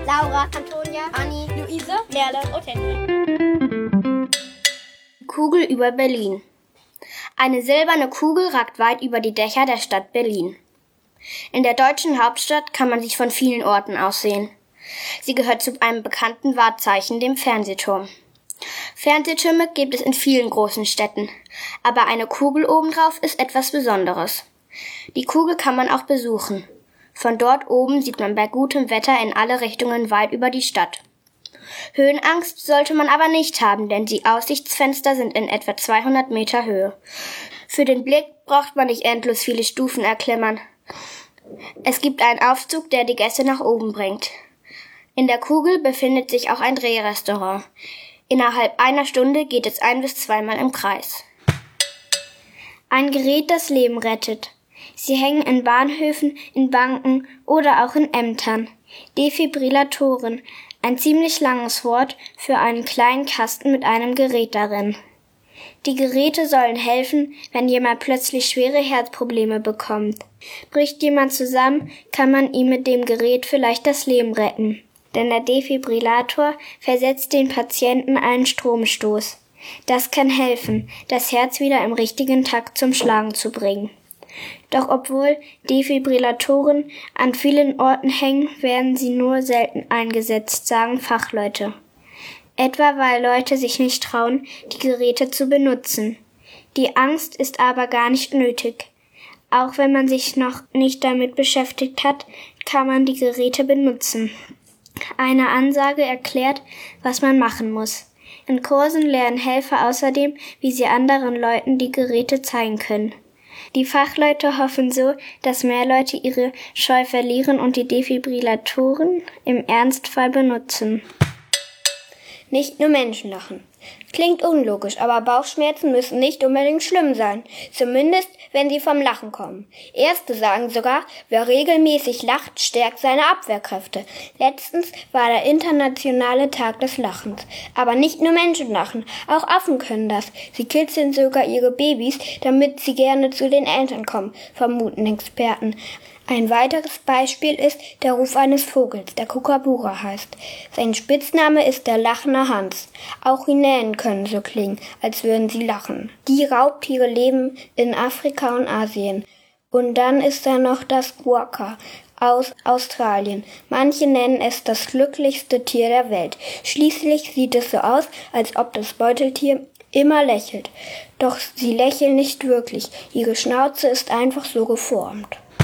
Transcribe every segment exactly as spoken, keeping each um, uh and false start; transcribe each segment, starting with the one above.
Laura, Antonia, Anni, Luise, Merle und Henry. Kugel über Berlin. Eine silberne Kugel ragt weit über die Dächer der Stadt Berlin. In der deutschen Hauptstadt kann man sie von vielen Orten aus sehen. Sie gehört zu einem bekannten Wahrzeichen, dem Fernsehturm. Fernsehtürme gibt es in vielen großen Städten, aber eine Kugel obendrauf ist etwas Besonderes. Die Kugel kann man auch besuchen. Von dort oben sieht man bei gutem Wetter in alle Richtungen weit über die Stadt. Höhenangst sollte man aber nicht haben, denn die Aussichtsfenster sind in etwa zweihundert Meter Höhe. Für den Blick braucht man nicht endlos viele Stufen erklimmern. Es gibt einen Aufzug, der die Gäste nach oben bringt. In der Kugel befindet sich auch ein Drehrestaurant. Innerhalb einer Stunde geht es ein- bis zweimal im Kreis. Ein Gerät, das Leben rettet. Sie hängen in Bahnhöfen, in Banken oder auch in Ämtern. Defibrillatoren, ein ziemlich langes Wort für einen kleinen Kasten mit einem Gerät darin. Die Geräte sollen helfen, wenn jemand plötzlich schwere Herzprobleme bekommt. Bricht jemand zusammen, kann man ihm mit dem Gerät vielleicht das Leben retten. Denn der Defibrillator versetzt den Patienten einen Stromstoß. Das kann helfen, das Herz wieder im richtigen Takt zum Schlagen zu bringen. Doch obwohl Defibrillatoren an vielen Orten hängen, werden sie nur selten eingesetzt, sagen Fachleute. Etwa weil Leute sich nicht trauen, die Geräte zu benutzen. Die Angst ist aber gar nicht nötig. Auch wenn man sich noch nicht damit beschäftigt hat, kann man die Geräte benutzen. Eine Ansage erklärt, was man machen muss. In Kursen lernen Helfer außerdem, wie sie anderen Leuten die Geräte zeigen können. Die Fachleute hoffen so, dass mehr Leute ihre Scheu verlieren und die Defibrillatoren im Ernstfall benutzen. Nicht nur Menschen lachen. Klingt unlogisch, aber Bauchschmerzen müssen nicht unbedingt schlimm sein. Zumindest, wenn sie vom Lachen kommen. Ärzte sagen sogar, wer regelmäßig lacht, stärkt seine Abwehrkräfte. Letztens war der internationale Tag des Lachens. Aber nicht nur Menschen lachen, auch Affen können das. Sie kitzeln sogar ihre Babys, damit sie gerne zu den Eltern kommen, vermuten Experten. Ein weiteres Beispiel ist der Ruf eines Vogels, der Kookaburra heißt. Sein Spitzname ist der lachende Hans. Auch Hyänen können so klingen, als würden sie lachen. Die Raubtiere leben in Afrika und Asien. Und dann ist da noch das Quokka aus Australien. Manche nennen es das glücklichste Tier der Welt. Schließlich sieht es so aus, als ob das Beuteltier immer lächelt. Doch sie lächeln nicht wirklich. Ihre Schnauze ist einfach so geformt.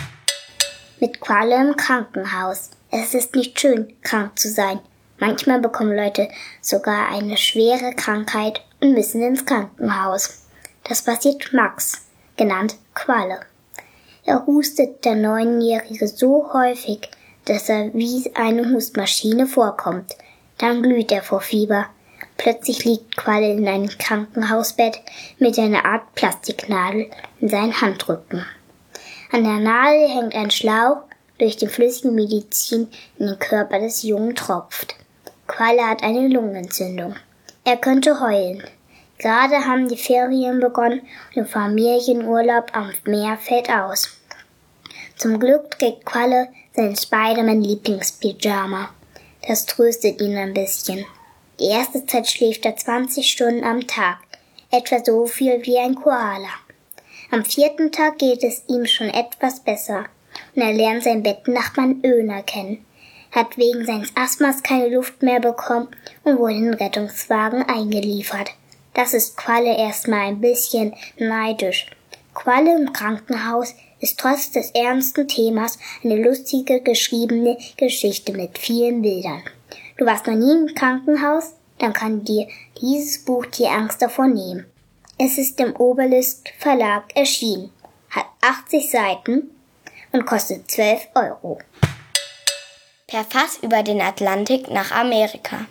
Mit Qualle im Krankenhaus. Es ist nicht schön, krank zu sein. Manchmal bekommen Leute sogar eine schwere Krankheit und müssen ins Krankenhaus. Das passiert Max, genannt Qualle. Er hustet der Neunjährige so häufig, dass er wie eine Hustmaschine vorkommt. Dann glüht er vor Fieber. Plötzlich liegt Qualle in einem Krankenhausbett mit einer Art Plastiknadel in seinen Handrücken. An der Nadel hängt ein Schlauch, durch den flüssige Medizin in den Körper des Jungen tropft. Qualle hat eine Lungenentzündung. Er könnte heulen. Gerade haben die Ferien begonnen und der Familienurlaub am Meer fällt aus. Zum Glück trägt Qualle sein Spider-Man-Lieblingspyjama. Das tröstet ihn ein bisschen. Die erste Zeit schläft er zwanzig Stunden am Tag, etwa so viel wie ein Koala. Am vierten Tag geht es ihm schon etwas besser und er lernt seinen Bettnachbarn Öner kennen. Er hat wegen seines Asthmas keine Luft mehr bekommen und wurde in den Rettungswagen eingeliefert. Das ist Qualle erstmal ein bisschen neidisch. Qualle im Krankenhaus ist trotz des ernsten Themas eine lustige, geschriebene Geschichte mit vielen Bildern. Du warst noch nie im Krankenhaus? Dann kann dir dieses Buch die Angst davor nehmen. Es ist im Obelisk Verlag erschienen, hat achtzig Seiten und kostet zwölf Euro. Per Fass über den Atlantik nach Amerika.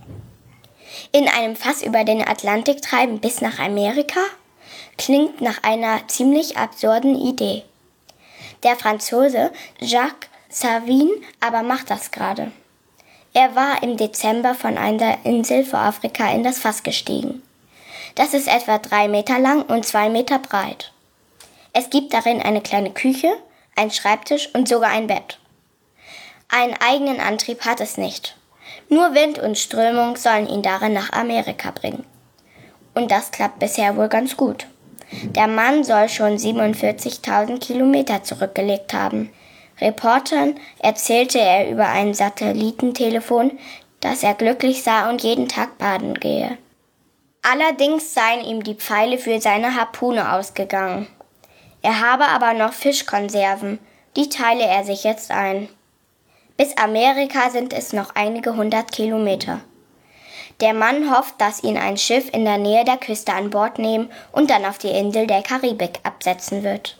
In einem Fass über den Atlantik treiben bis nach Amerika? Klingt nach einer ziemlich absurden Idee. Der Franzose Jacques Savin aber macht das gerade. Er war im Dezember von einer Insel vor Afrika in das Fass gestiegen. Das ist etwa drei Meter lang und zwei Meter breit. Es gibt darin eine kleine Küche, einen Schreibtisch und sogar ein Bett. Einen eigenen Antrieb hat es nicht. Nur Wind und Strömung sollen ihn darin nach Amerika bringen. Und das klappt bisher wohl ganz gut. Der Mann soll schon siebenundvierzigtausend Kilometer zurückgelegt haben. Reportern erzählte er über ein Satellitentelefon, dass er glücklich sei und jeden Tag baden gehe. Allerdings seien ihm die Pfeile für seine Harpune ausgegangen. Er habe aber noch Fischkonserven, die teile er sich jetzt ein. Bis Amerika sind es noch einige hundert Kilometer. Der Mann hofft, dass ihn ein Schiff in der Nähe der Küste an Bord nehmen und dann auf die Insel der Karibik absetzen wird.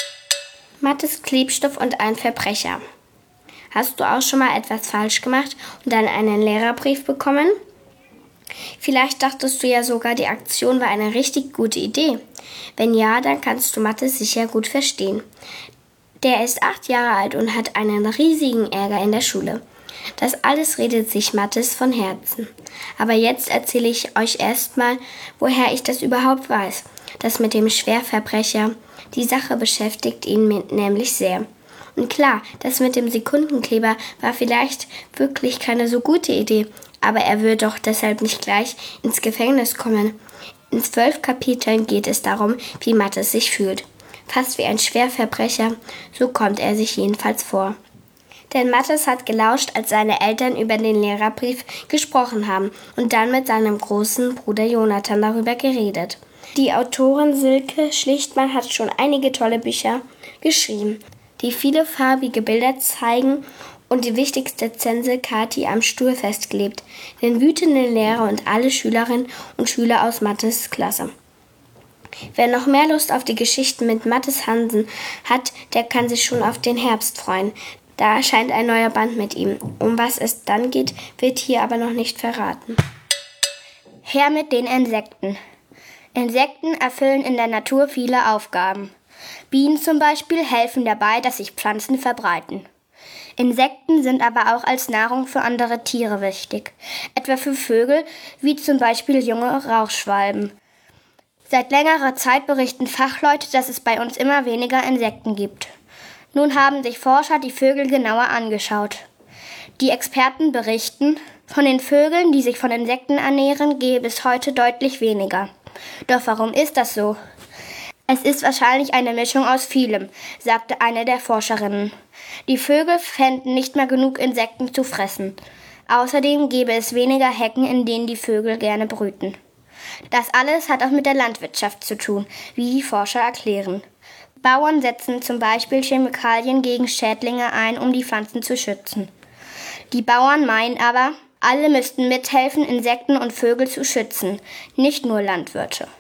Mattes Klebstoff und ein Verbrecher. Hast du auch schon mal etwas falsch gemacht und dann einen Lehrerbrief bekommen? Vielleicht dachtest du ja sogar, die Aktion war eine richtig gute Idee. Wenn ja, dann kannst du Mattes sicher gut verstehen. Der ist acht Jahre alt und hat einen riesigen Ärger in der Schule. Das alles redet sich Mattes von Herzen. Aber jetzt erzähle ich euch erstmal, woher ich das überhaupt weiß. Das mit dem Schwerverbrecher, die Sache beschäftigt ihn nämlich sehr. Und klar, das mit dem Sekundenkleber war vielleicht wirklich keine so gute Idee, aber er wird doch deshalb nicht gleich ins Gefängnis kommen. In zwölf Kapiteln geht es darum, wie Mattes sich fühlt. Fast wie ein Schwerverbrecher, so kommt er sich jedenfalls vor. Denn Mattes hat gelauscht, als seine Eltern über den Lehrerbrief gesprochen haben und dann mit seinem großen Bruder Jonathan darüber geredet. Die Autorin Silke Schlichtmann hat schon einige tolle Bücher geschrieben, die viele farbige Bilder zeigen und die wichtigste Zense Kathi am Stuhl festgeklebt, den wütenden Lehrer und alle Schülerinnen und Schüler aus Mattes Klasse. Wer noch mehr Lust auf die Geschichten mit Mattes Hansen hat, der kann sich schon auf den Herbst freuen. Da erscheint ein neuer Band mit ihm. Um was es dann geht, wird hier aber noch nicht verraten. Her mit den Insekten. Insekten erfüllen in der Natur viele Aufgaben. Bienen zum Beispiel helfen dabei, dass sich Pflanzen verbreiten. Insekten sind aber auch als Nahrung für andere Tiere wichtig, etwa für Vögel, wie zum Beispiel junge Rauchschwalben. Seit längerer Zeit berichten Fachleute, dass es bei uns immer weniger Insekten gibt. Nun haben sich Forscher die Vögel genauer angeschaut. Die Experten berichten, von den Vögeln, die sich von Insekten ernähren, gäbe es heute deutlich weniger. Doch warum ist das so? Es ist wahrscheinlich eine Mischung aus vielem, sagte eine der Forscherinnen. Die Vögel fänden nicht mehr genug Insekten zu fressen. Außerdem gäbe es weniger Hecken, in denen die Vögel gerne brüten. Das alles hat auch mit der Landwirtschaft zu tun, wie die Forscher erklären. Bauern setzen zum Beispiel Chemikalien gegen Schädlinge ein, um die Pflanzen zu schützen. Die Bauern meinen aber, alle müssten mithelfen, Insekten und Vögel zu schützen, nicht nur Landwirte.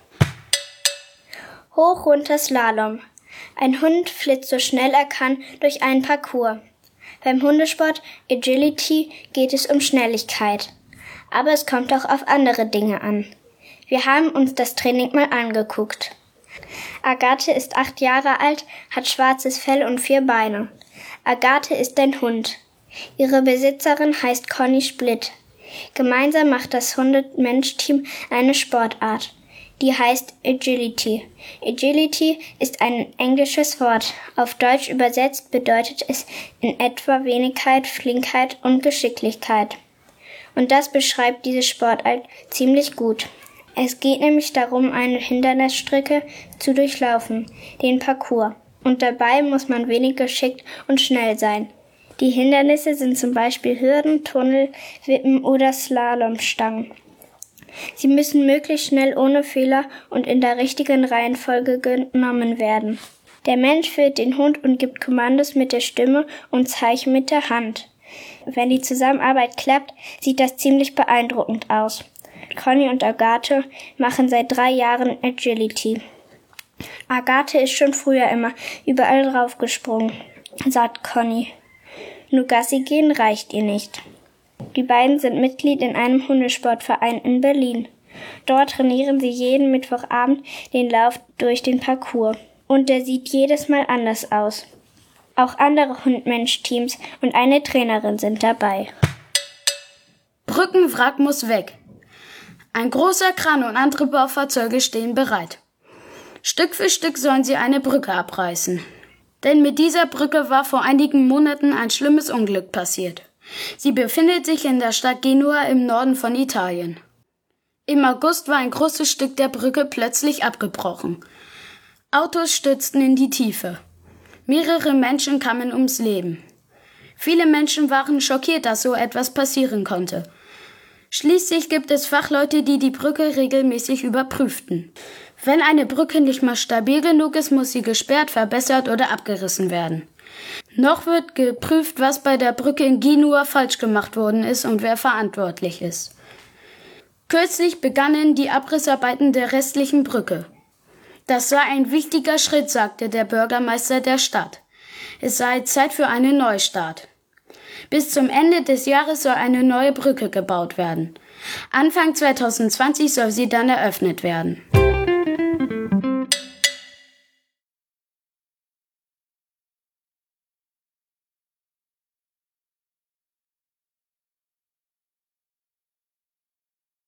Hoch runter Slalom. Ein Hund flitzt so schnell er kann durch einen Parcours. Beim Hundesport Agility geht es um Schnelligkeit. Aber es kommt auch auf andere Dinge an. Wir haben uns das Training mal angeguckt. Agathe ist acht Jahre alt, hat schwarzes Fell und vier Beine. Agathe ist ein Hund. Ihre Besitzerin heißt Conny Splitt. Gemeinsam macht das Hunde-Mensch-Team eine Sportart. Die heißt Agility. Agility ist ein englisches Wort. Auf Deutsch übersetzt bedeutet es in etwa Wenigkeit, Flinkheit und Geschicklichkeit. Und das beschreibt diese Sportart ziemlich gut. Es geht nämlich darum, eine Hindernisstrecke zu durchlaufen, den Parcours. Und dabei muss man wenig geschickt und schnell sein. Die Hindernisse sind zum Beispiel Hürden, Tunnel, Wippen oder Slalomstangen. Sie müssen möglichst schnell ohne Fehler und in der richtigen Reihenfolge genommen werden. Der Mensch führt den Hund und gibt Kommandos mit der Stimme und Zeichen mit der Hand. Wenn die Zusammenarbeit klappt, sieht das ziemlich beeindruckend aus. Conny und Agathe machen seit drei Jahren Agility. Agathe ist schon früher immer überall draufgesprungen, sagt Conny. Nur Gassi gehen reicht ihr nicht. Die beiden sind Mitglied in einem Hundesportverein in Berlin. Dort trainieren sie jeden Mittwochabend den Lauf durch den Parcours. Und der sieht jedes Mal anders aus. Auch andere Hund-Mensch-Teams und eine Trainerin sind dabei. Brückenwrack muss weg. Ein großer Kran und andere Baufahrzeuge stehen bereit. Stück für Stück sollen sie eine Brücke abreißen. Denn mit dieser Brücke war vor einigen Monaten ein schlimmes Unglück passiert. Sie befindet sich in der Stadt Genua im Norden von Italien. Im August war ein großes Stück der Brücke plötzlich abgebrochen. Autos stürzten in die Tiefe. Mehrere Menschen kamen ums Leben. Viele Menschen waren schockiert, dass so etwas passieren konnte. Schließlich gibt es Fachleute, die die Brücke regelmäßig überprüften. Wenn eine Brücke nicht mehr stabil genug ist, muss sie gesperrt, verbessert oder abgerissen werden. Noch wird geprüft, was bei der Brücke in Genua falsch gemacht worden ist und wer verantwortlich ist. Kürzlich begannen die Abrissarbeiten der restlichen Brücke. Das sei ein wichtiger Schritt, sagte der Bürgermeister der Stadt. Es sei Zeit für einen Neustart. Bis zum Ende des Jahres soll eine neue Brücke gebaut werden. Anfang zweitausendzwanzig soll sie dann eröffnet werden.